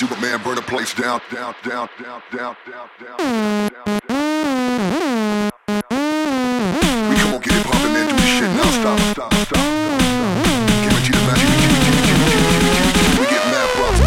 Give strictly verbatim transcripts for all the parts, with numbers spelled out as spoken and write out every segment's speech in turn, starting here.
do it, man. Burn the place down, down, down, down, down, down, down, down, down. We come on, get it poppin', man. Do this shit now. Stop, stop, stop, stop, stop. Guarantee the match. We get mad, bro.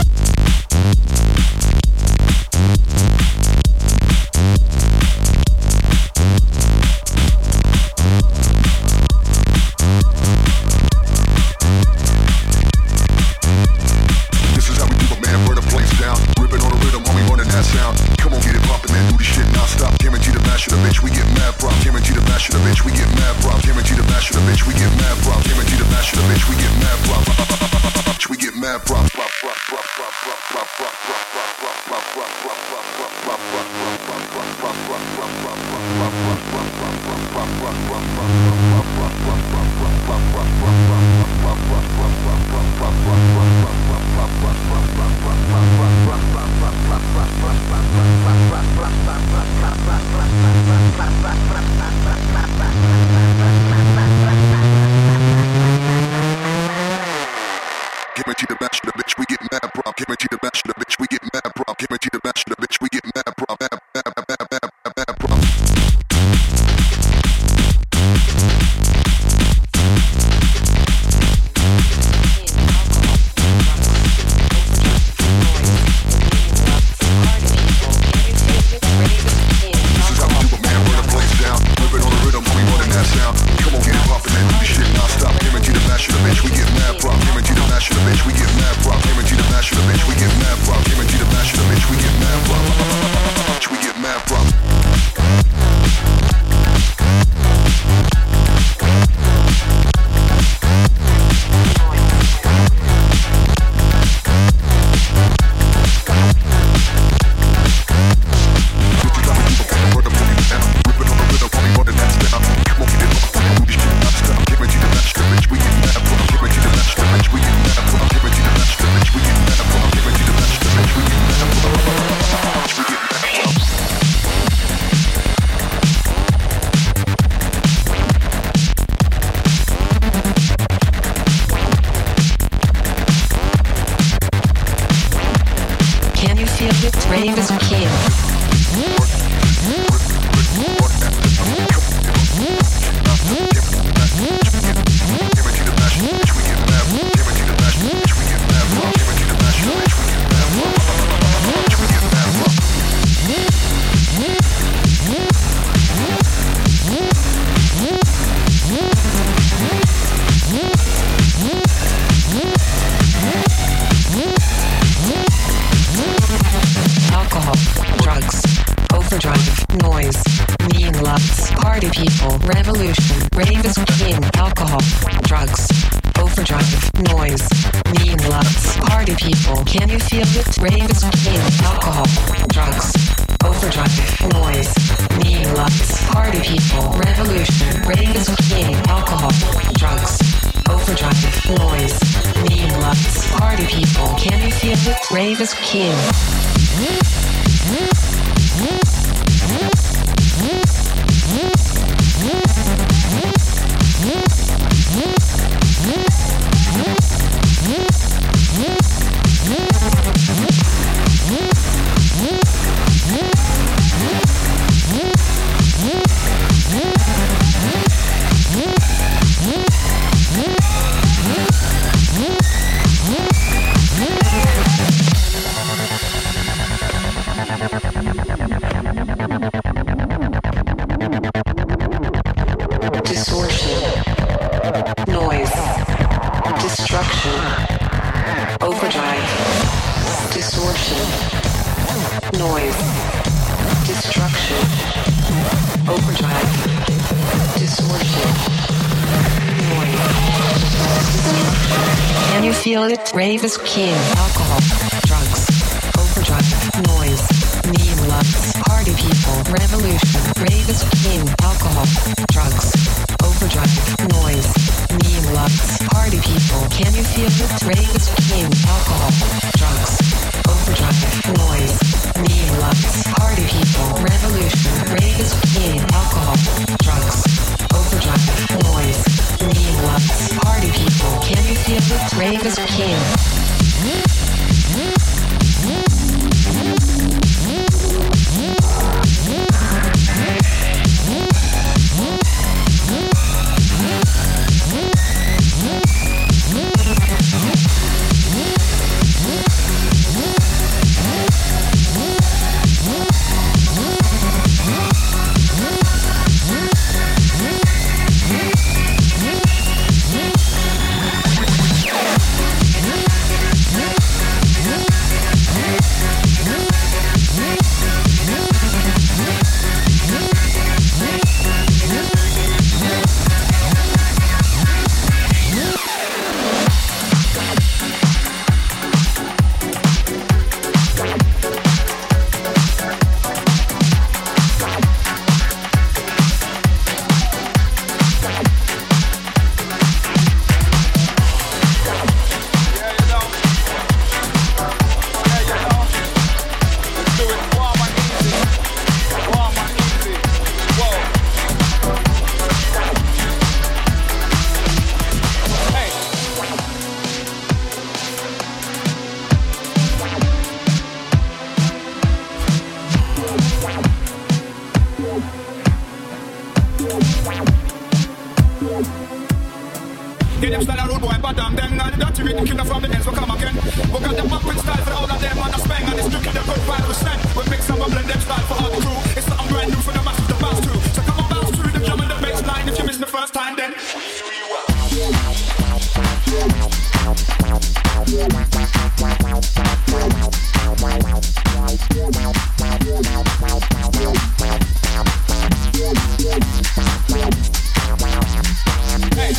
Rave is king. Alcohol, drugs, overdrive, noise, neon lights, party people, revolution. Rave is king. Alcohol, drugs, overdrive, noise, neon lights, party people. Can you feel it? Rave is king. Alcohol, drugs, overdrive, noise, neon lights, party people, revolution. Rave is king. Alcohol, drugs, overdrive, noise, neon lights, party people. Can you feel it? Rave is king. Get them style a rude boy, but damn them. Now the dirty rhythm killer from the ends will come again. We got the pumping style for all of them on the spang. And it's looking the good five percent. We mix and we blend them style for all the crew. It's something brand new for the masses to bounce to. So come on, bounce through the drum and the bass line. If you miss the first time, then hey.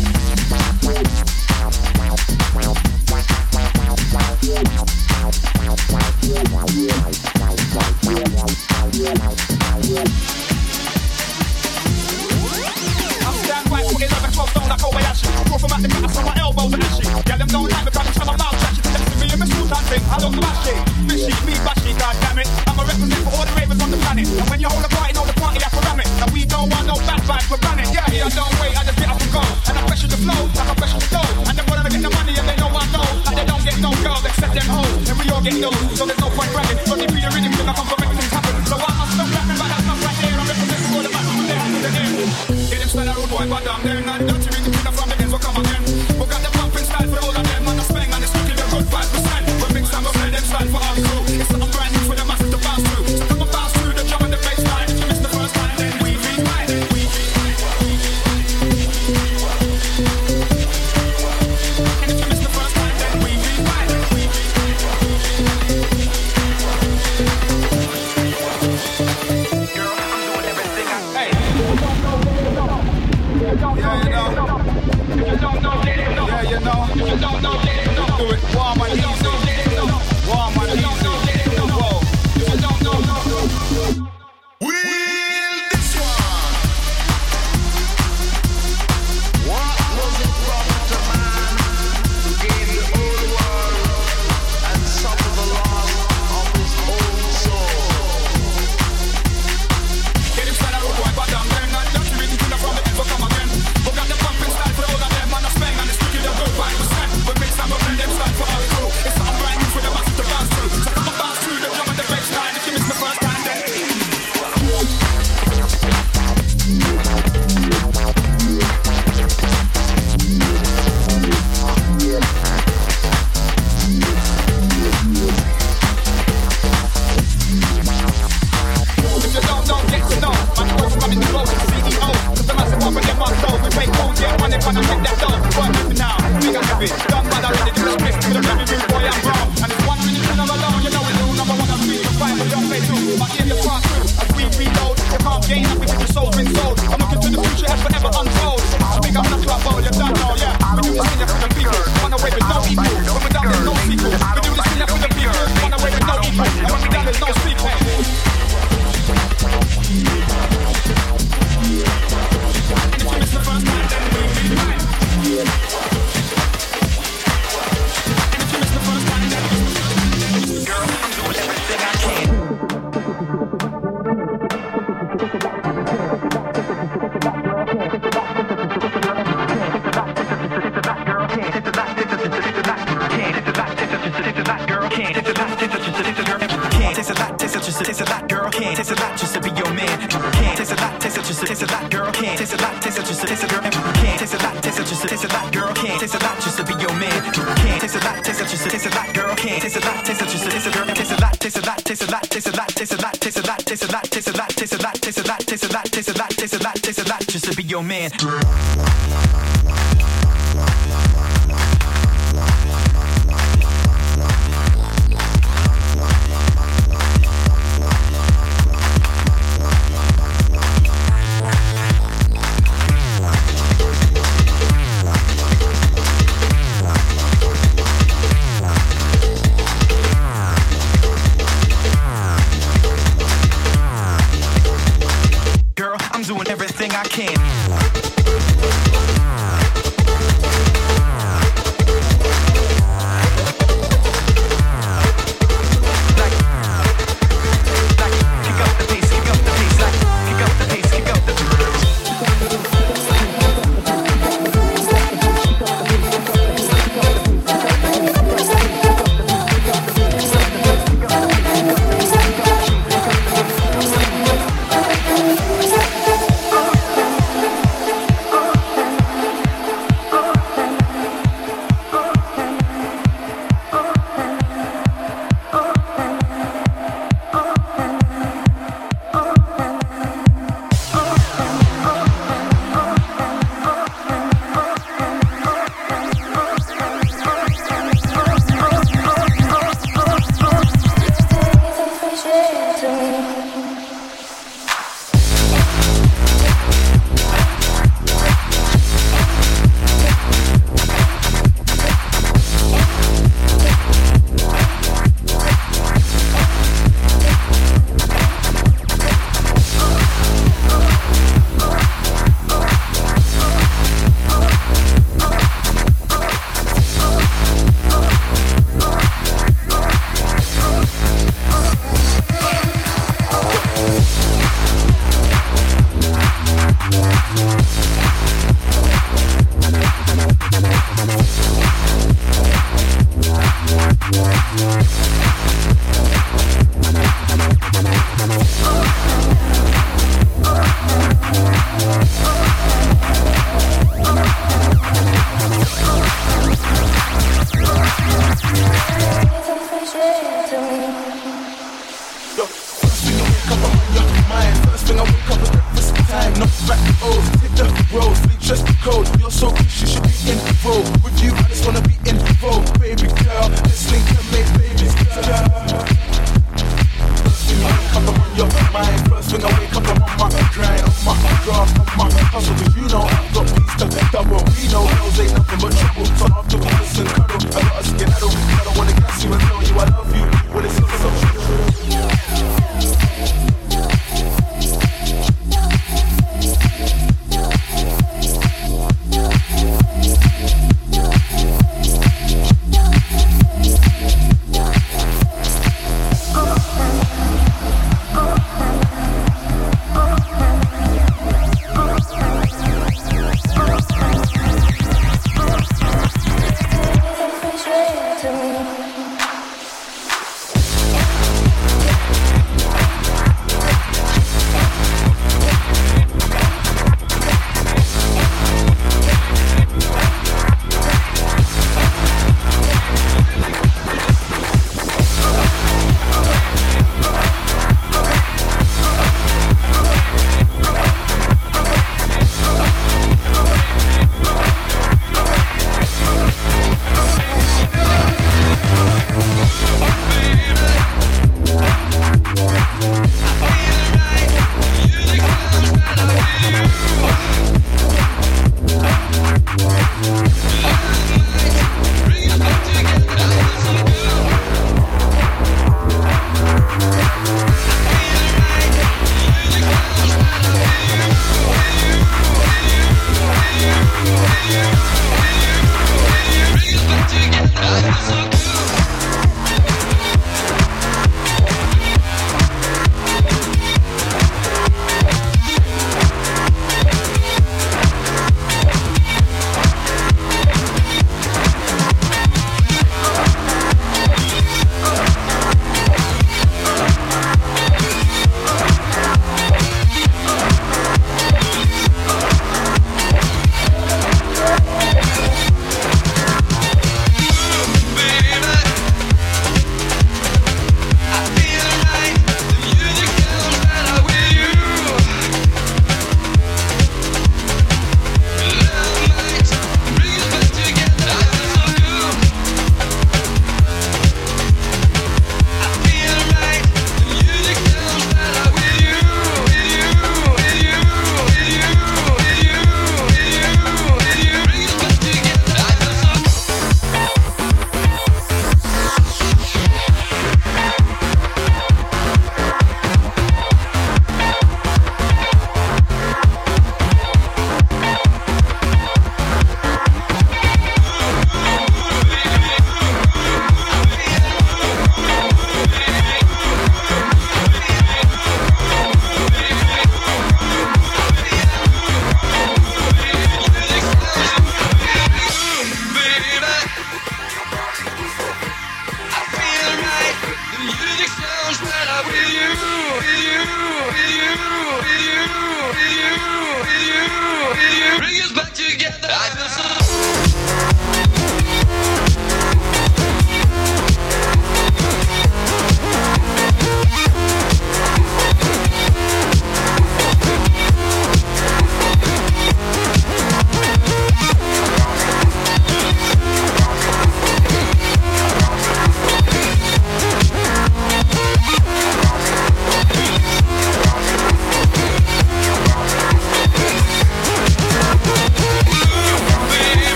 I look flashy, fishy, me bashy, goddammit. I'm a represent for all the ravers on the planet. And when you hold a party, know the party I ram it. And we don't want no bad vibes, we're running. Yeah, here I don't wait, I just get up and go. And I pressure the flow, like I pressure the dough. And they wanna get the money and they know I know. Like they don't get no girls except them hoes. And we all get those, so there's no point bragging. But if you the rhythm, then I come for make things happen. So I must stop rapping, but that's not right here. I represent for all the masses, they're under the air. Get them style a rude boy, but damn them. Now the dirty rhythm killer from the ends will come again. We got the pumping style for all of them. And the spang and it's looking a good five percent. Style for all the crew. It's something brand new for the masses to bounce through. So come and bounce through the drum and the bass line. If you miss the first time, then we rewind. We And if you miss the first time, then we rewind. We Girl, I'm doing everything I Hey. Yeah, you know. If you don't know, let it know. Yeah, you know. If you don't know, let it know. Do it warm and easy. Warm and easy. Whoa. If you don't know, Wheel this one. What was it profit a man to gain the whole world and suffer the loss of his own soul? Get him style a rude boy, but damn them. Not just reading killer from the ends will come again. We got the pumping style for all of them. On the spang and it's looking a good five percent. We mix and we blend them style for all the crew. It's something brand new for the masses to bounce through. So come and bounce through the drum and the bass line. If you miss the first time, then if you don't know, get to know. Man, boys are running the globe with the C E O. Cause the massive one for them on soul. We pay gold, yeah, money, wanna take that dough. Work with me now, we got heavy. Done bad already, do the split with a very big boy, I'm wrong. And it's one minute in alone, you know we do. Number one and three, you're fine, but don't pay two. My ear, you pass through, as we reload. You can't gain up because your soul's been sold. I'm looking to the future as forever untold. So big up the club, bowl, you don't know, yeah. We do this thing for the people, run away with no equal. When we're down, there's no sequel. We do this thing for the people, run away with no equal. And when we're down, there's no sequel. And if you miss the first time, then we rewind. And if you miss the first time, then girl, I'm doing everything I can. Takes a lot, takes a just, takes a lot, girl. Can't takes a lot just to be your man. Can't takes a lot, takes a just, takes a lot, girl. Can't takes a lot, takes a just, takes a girl. Can't takes a lot, takes a just, takes a lot, girl. Can't takes a lot just to be your man. Can't takes a lot, takes a just, takes a lot, girl. Can't takes a lot, takes a just, takes a girl. Takes a lot, takes a lot, takes a lot, takes a lot, takes a lot, takes a lot, takes a lot, takes a lot, takes a lot, takes a lot, takes a lot, takes a lot, takes a lot, takes a lot just to be your man. Girl, I'm doing everything I can.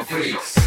freaks.